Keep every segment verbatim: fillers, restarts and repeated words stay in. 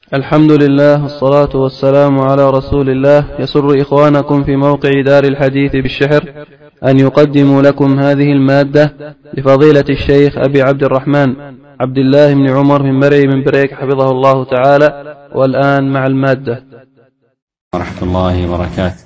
الحمد لله والصلاة والسلام على رسول الله. يسر إخوانكم في موقع دار الحديث بالشحر أن يقدموا لكم هذه المادة لفضيلة الشيخ أبي عبد الرحمن عبد الله بن عمر بن مري من بريك حفظه الله تعالى. والآن مع المادة. ورحمة الله وبركاته.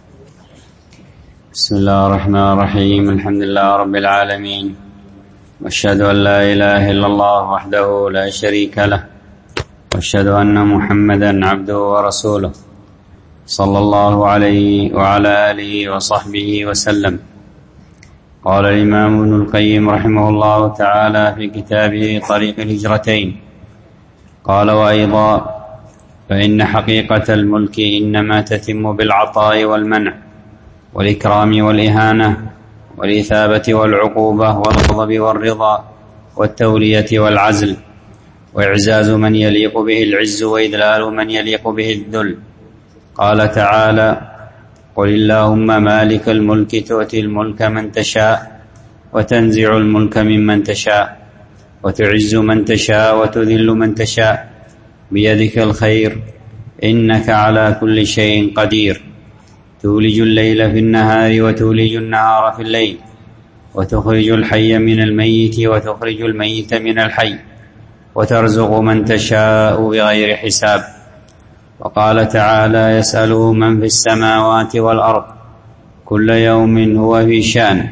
بسم الله الرحمن الرحيم. الحمد لله رب العالمين، واشهد أن لا إله إلا الله وحده لا شريك له، واشهد أن محمدا عبده ورسوله صلى الله عليه وعلى آله وصحبه وسلم. قال الإمام ابن القيم رحمه الله تعالى في كتابه طريق الهجرتين، قال: وأيضا فإن حقيقة الملك إنما تتم بالعطاء والمنع والإكرام والإهانة والإثابة والعقوبة والغضب والرضا والتولية والعزل، وإعزاز من يليق به العز وإذلال من يليق به الذل. قال تعالى: قل اللهم مالك الملك تؤتي الملك من تشاء وتنزع الملك ممن تشاء وتعز من تشاء وتذل من تشاء بيدك الخير إنك على كل شيء قدير. تولج الليل في النهار وتولج النهار في الليل، وتخرج الحي من الميت وتخرج الميت من الحي، وترزق من تشاء بغير حساب. وقال تعالى: يسأله من في السماوات والأرض كل يوم هو في شأن،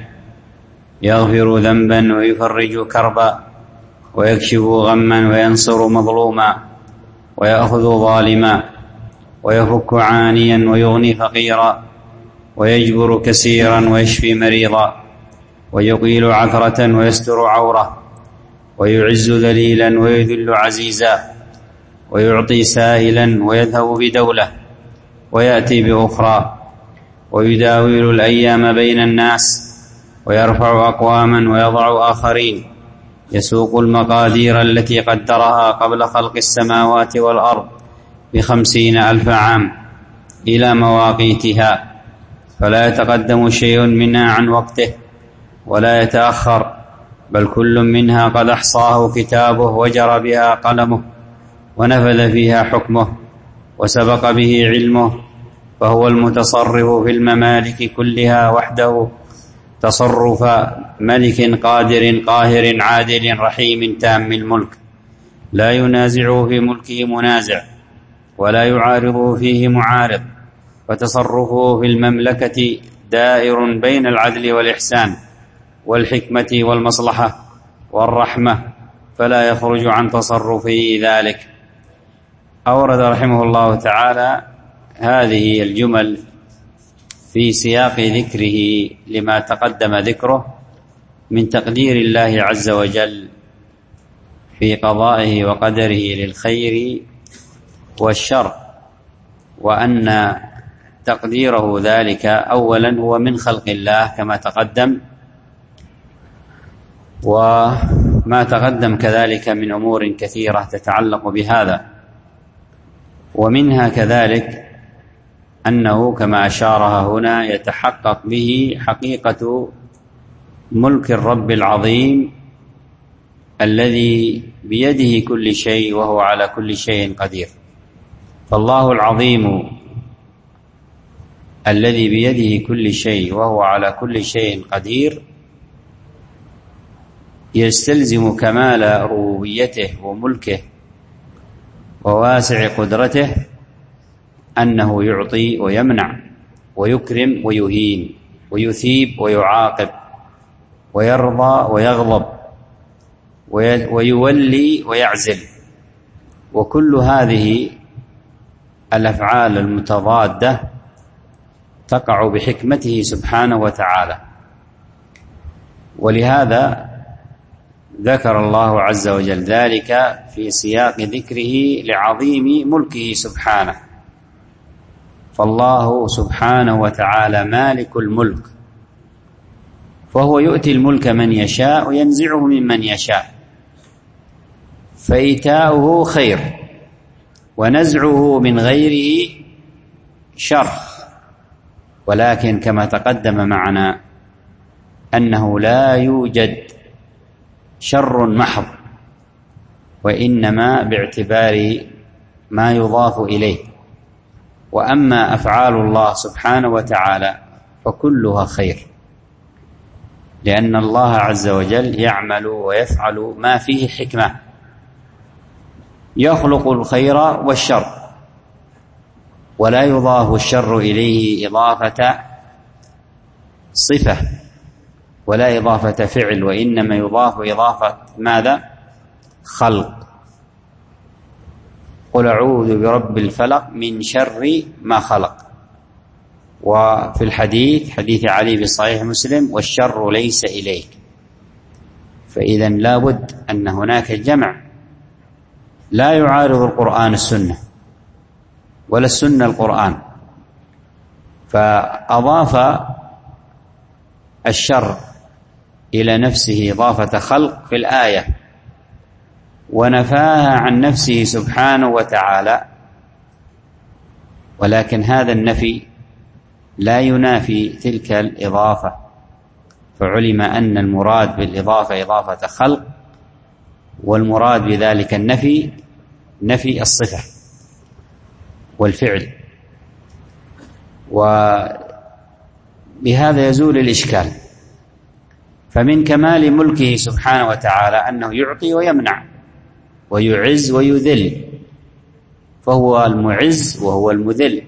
يغفر ذنبا ويفرج كربا ويكشف غما وينصر مظلوما ويأخذ ظالما ويفك عانيا ويغني فقيرا ويجبر كسيرا ويشفي مريضا ويقيل عثرة ويستر عورة ويعز ذليلا ويذل عزيزا ويعطي سائلا ويذهب بدولة ويأتي بأخرى ويداول الأيام بين الناس ويرفع أقواما ويضع آخرين، يسوق المقادير التي قدرها قبل خلق السماوات والأرض بخمسين ألف عام إلى مواقيتها، فلا يتقدم شيء منها عن وقته ولا يتأخر، بل كل منها قد أحصاه كتابه وجرى بها قلمه ونفذ فيها حكمه وسبق به علمه، فهو المتصرف في الممالك كلها وحده تصرف ملك قادر قاهر عادل رحيم تام الملك، لا ينازعه في ملكه منازع ولا يعارضه فيه معارض، فتصرفه في المملكة دائر بين العدل والإحسان والحكمة والمصلحة والرحمة، فلا يخرج عن تصرفه ذلك. أورد رحمه الله تعالى هذه الجمل في سياق ذكره لما تقدم ذكره من تقدير الله عز وجل في قضائه وقدره للخير والشر، وأن تقديره ذلك أولا هو من خلق الله كما تقدم، وما تقدم كذلك من أمور كثيرة تتعلق بهذا، ومنها كذلك أنه كما أشارها هنا يتحقق به حقيقة ملك الرب العظيم الذي بيده كل شيء وهو على كل شيء قدير. فالله العظيم الذي بيده كل شيء وهو على كل شيء قدير يستلزم كمال ربوبيته وملكه وواسع قدرته أنه يعطي ويمنع ويكرم ويهين ويثيب ويعاقب ويرضى ويغضب ويولي ويعزل، وكل هذه الأفعال المتضادة تقع بحكمته سبحانه وتعالى. ولهذا ذكر الله عز وجل ذلك في سياق ذكره لعظيم ملكه سبحانه. فالله سبحانه وتعالى مالك الملك، فهو يؤتي الملك من يشاء وينزعه ممن يشاء، فإيتاؤه خير ونزعه من غيره شر، ولكن كما تقدم معنا أنه لا يوجد شر محض، وإنما باعتبار ما يضاف إليه. وأما أفعال الله سبحانه وتعالى فكلها خير، لأن الله عز وجل يعمل ويفعل ما فيه حكمة، يخلق الخير والشر، ولا يضاف الشر إليه إضافة صفة ولا إضافة فعل، وإنما يضاف إضافة ماذا؟ خلق. قل أعوذ برب الفلق من شر ما خلق. وفي الحديث حديث علي في صحيح مسلم: والشر ليس إليك. فإذا لا بد أن هناك جمع لا يعارض القرآن السنة ولا السنة القرآن، فأضاف الشر إلى نفسه إضافة خلق في الآية، ونفاها عن نفسه سبحانه وتعالى، ولكن هذا النفي لا ينافي تلك الإضافة، فعلم أن المراد بالإضافة إضافة خلق، والمراد بذلك النفي نفي الصفة والفعل. وبهذا يزول الإشكال. فمن كمال ملكه سبحانه وتعالى أنه يعطي ويمنع ويعز ويذل، فهو المعز وهو المذل،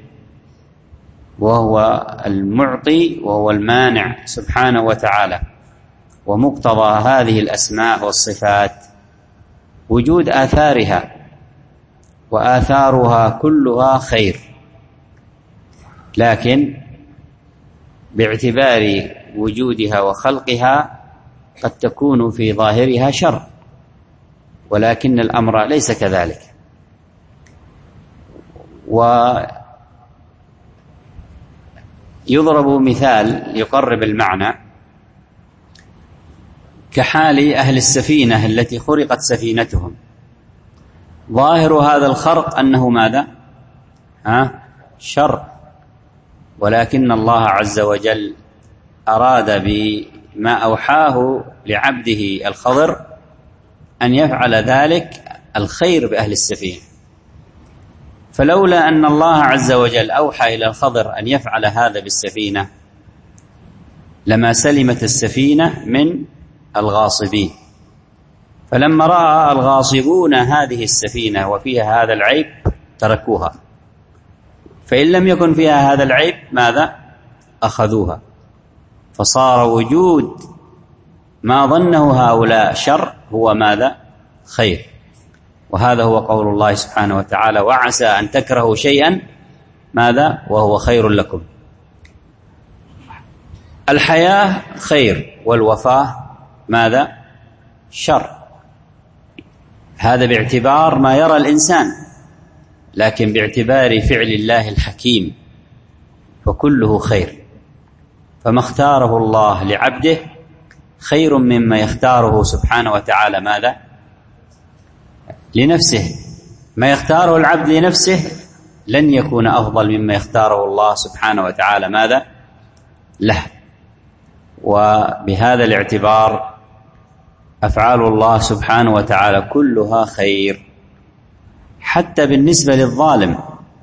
وهو المعطي وهو المانع سبحانه وتعالى. ومقتضى هذه الأسماء والصفات وجود آثارها، وآثارها كلها خير، لكن باعتبار وجودها وخلقها قد تكون في ظاهرها شر، ولكن الأمر ليس كذلك. ويضرب مثال يقرب المعنى كحال أهل السفينة التي خرقت سفينتهم. ظاهر هذا الخرق أنه ماذا؟ ها؟ شر، ولكن الله عز وجل أراد بما أوحاه لعبده الخضر أن يفعل ذلك الخير بأهل السفينة. فلولا أن الله عز وجل أوحى إلى الخضر أن يفعل هذا بالسفينة لما سلمت السفينة من الغاصبين. فلما رأى الغاصبون هذه السفينة وفيها هذا العيب تركوها، فإن لم يكن فيها هذا العيب ماذا؟ أخذوها، فصار وجود ما ظنه هؤلاء شر هو ماذا؟ خير. وهذا هو قول الله سبحانه وتعالى: وعسى أن تكرهوا شيئا ماذا؟ وهو خير لكم. الحياة خير، والوفاة ماذا؟ شر. هذا باعتبار ما يرى الإنسان، لكن باعتبار فعل الله الحكيم فكله خير. فما اختاره الله لعبده خير مما يختاره سبحانه وتعالى ماذا؟ لنفسه. ما يختاره العبد لنفسه لن يكون أفضل مما يختاره الله سبحانه وتعالى ماذا؟ له. وبهذا الاعتبار أفعال الله سبحانه وتعالى كلها خير، حتى بالنسبة للظالم.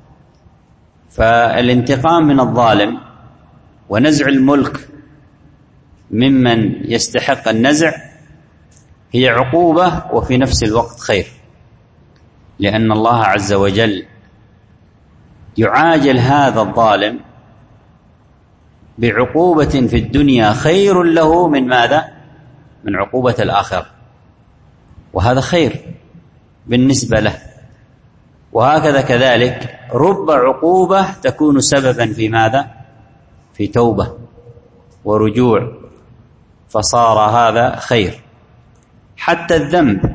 فالانتقام من الظالم ونزع الملك ممن يستحق النزع هي عقوبة وفي نفس الوقت خير، لأن الله عز وجل يعاجل هذا الظالم بعقوبة في الدنيا خير له من ماذا؟ من عقوبة الآخرة، وهذا خير بالنسبة له. وهكذا كذلك رب عقوبة تكون سببا في ماذا؟ في توبة ورجوع، فصار هذا خير. حتى الذنب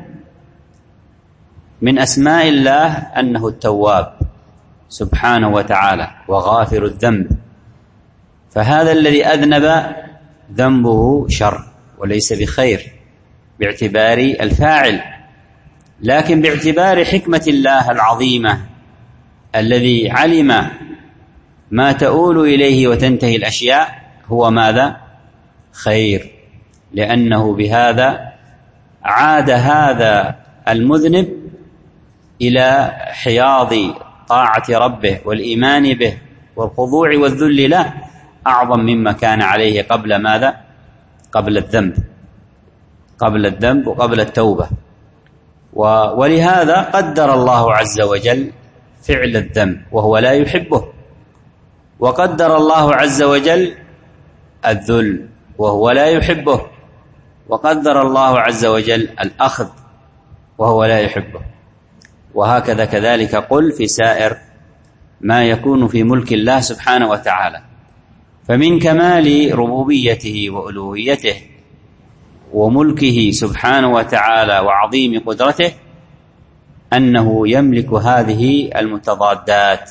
من أسماء الله أنه التواب سبحانه وتعالى وغافر الذنب، فهذا الذي أذنب ذنبه شر وليس بخير باعتبار الفاعل، لكن باعتبار حكمة الله العظيمة الذي علم ما تؤول إليه وتنتهي الأشياء هو ماذا؟ خير، لأنه بهذا عاد هذا المذنب إلى حياض طاعة ربه والإيمان به والخضوع والذل له أعظم مما كان عليه قبل ماذا؟ قبل الذنب قبل الذنب وقبل التوبة. ولهذا قدر الله عز وجل فعل الذنب وهو لا يحبه، وقدر الله عز وجل الذل وهو لا يحبه، وقدر الله عز وجل الأخذ وهو لا يحبه. وهكذا كذلك قل في سائر ما يكون في ملك الله سبحانه وتعالى. فمن كمال ربوبيته وألوهيته وملكه سبحانه وتعالى وعظيم قدرته أنه يملك هذه المتضادات.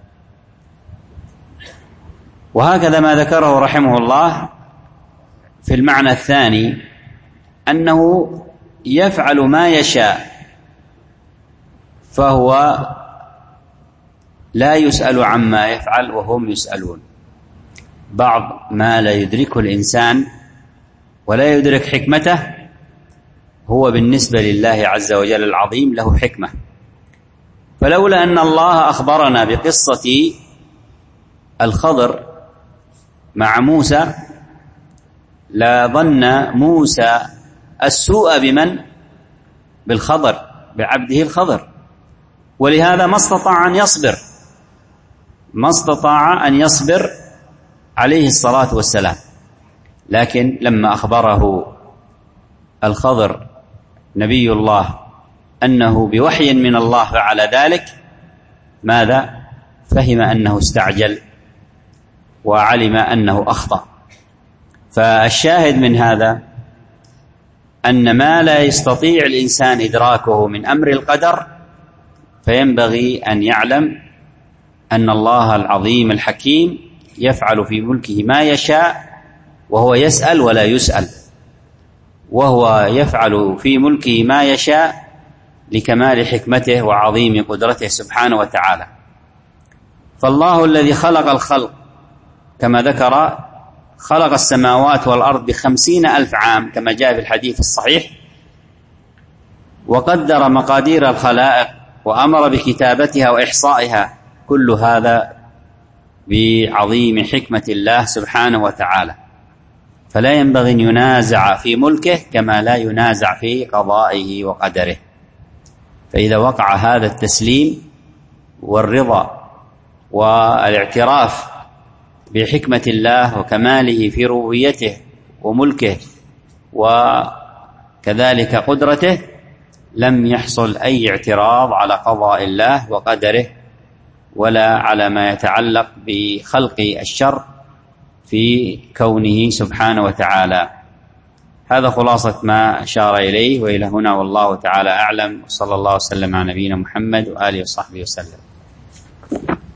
وهكذا ما ذكره رحمه الله في المعنى الثاني أنه يفعل ما يشاء، فهو لا يسأل عما يفعل وهم يسألون. بعض ما لا يدركه الإنسان ولا يدرك حكمته هو بالنسبة لله عز وجل العظيم له حكمة. فلولا أن الله أخبرنا بقصة الخضر مع موسى لظن موسى السوء بمن؟ بالخضر، بعبده الخضر. ولهذا ما استطاع أن يصبر ما استطاع أن يصبر عليه الصلاة والسلام. لكن لما أخبره الخضر نبي الله أنه بوحي من الله فعل ذلك، ماذا؟ فهم أنه استعجل وعلم أنه أخطأ. فالشاهد من هذا أن ما لا يستطيع الإنسان إدراكه من أمر القدر فينبغي أن يعلم أن الله العظيم الحكيم يفعل في ملكه ما يشاء، وهو يسأل ولا يسأل، وهو يفعل في ملكه ما يشاء لكمال حكمته وعظيم قدرته سبحانه وتعالى. فالله الذي خلق الخلق كما ذكر خلق السماوات والأرض بخمسين ألف عام كما جاء في الحديث الصحيح، وقدر مقادير الخلائق وأمر بكتابتها وإحصائها، كل هذا بعظيم حكمة الله سبحانه وتعالى. فلا ينبغي أن ينازع في ملكه كما لا ينازع في قضائه وقدره. فإذا وقع هذا التسليم والرضا والاعتراف بحكمة الله وكماله في ربوبيته وملكه وكذلك قدرته، لم يحصل أي اعتراض على قضاء الله وقدره ولا على ما يتعلق بخلق الشر في كونه سبحانه وتعالى. هذا خلاصة ما أشار إليه، وإلى هنا والله تعالى أعلم، وصلى الله وسلم على نبينا محمد وآله وصحبه وسلم.